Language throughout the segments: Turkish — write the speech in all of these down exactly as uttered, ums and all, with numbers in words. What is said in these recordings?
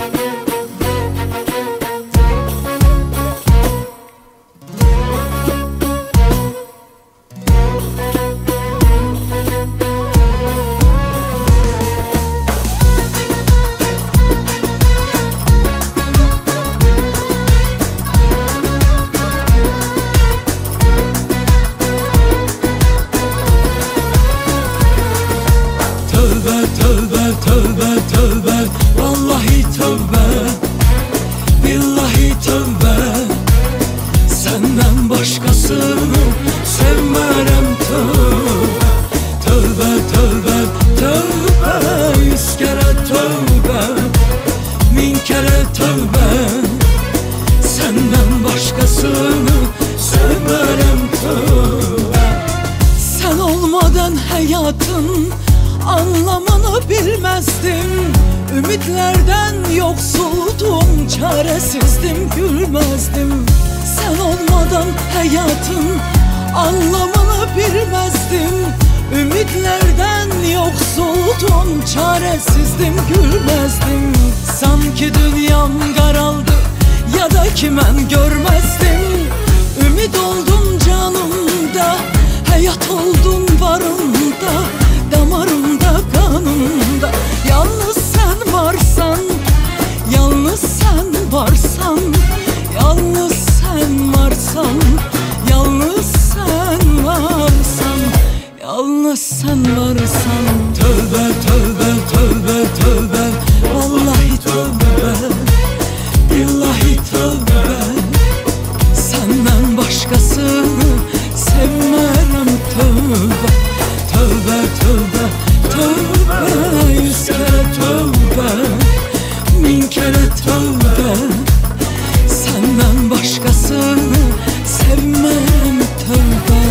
Tövbe tövbe tövbe, vallahi tövbe, billahi tövbe. Senden başkasını sevmerem tövbe. Tövbe tövbe tövbe, yüz kere tövbe, bin kere tövbe. Senden başkasını sevmerem tövbe. Sen olmadan hayatın anlamını bilmezdim. Ümitlerden yoksuldum, çaresizdim, gülmezdim. Sen olmadan hayatın anlamını bilmezdim. Ümitlerden yoksuldum, çaresizdim, gülmezdim. Sanki dünyam karaldı ya da kimen görmezdim. Ümit oldun canımda, hayat oldun varımda, damarımda, kanımda. Yalnız sen varsan, yalnız sen varsan, yalnız sen varsan, yalnız sen varsan, yalnız sen varsan. Tövbe tövbe tövbe tövbe, Vallahi tövbe, billahi tövbe. senden başkasını sevmem tövbe. Tövbe tövbe tövbe, yüz kere tövbe, bin kere tövbe. Senden başkasını sevmem tövbe.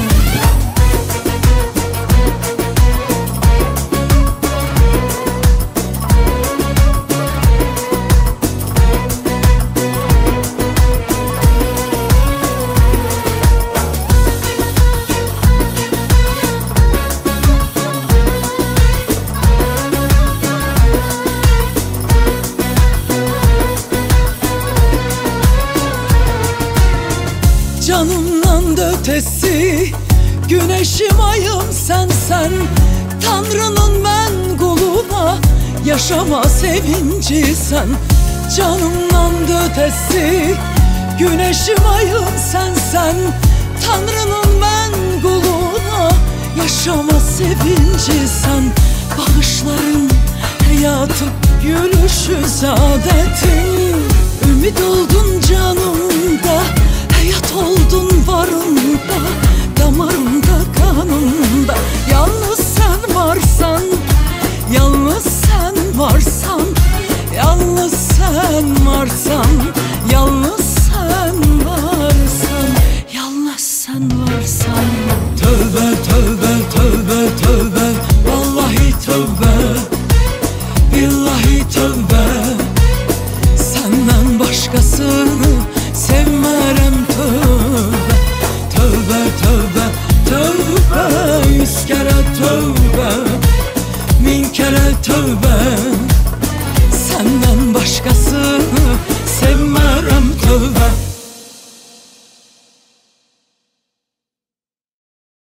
Canımdan da ötesi, güneşim ayım sen sen. Tanrı'nın ben kuluna, yaşama sevinci sen. Canımdan da ötesi, güneşim ayım sen sen. Tanrı'nın ben kuluna, yaşama sevinci sen. Bakışların hayatım, gülüşü saadetim. Ümit oldun canımda, hayat oldun varımda, damarımda, kanımda. Yalnız sen varsan, yalnız sen varsan, yalnız sen varsan, yalnız sen varsan, yalnız sen varsan. Tövbe tövbe tövbe tövbe, vallahi tövbe, billahi tövbe. Senden başkasını sevmerem tövbe. Tövbe tövbe tövbe, yüz kere tövbe, bin kere tövbe.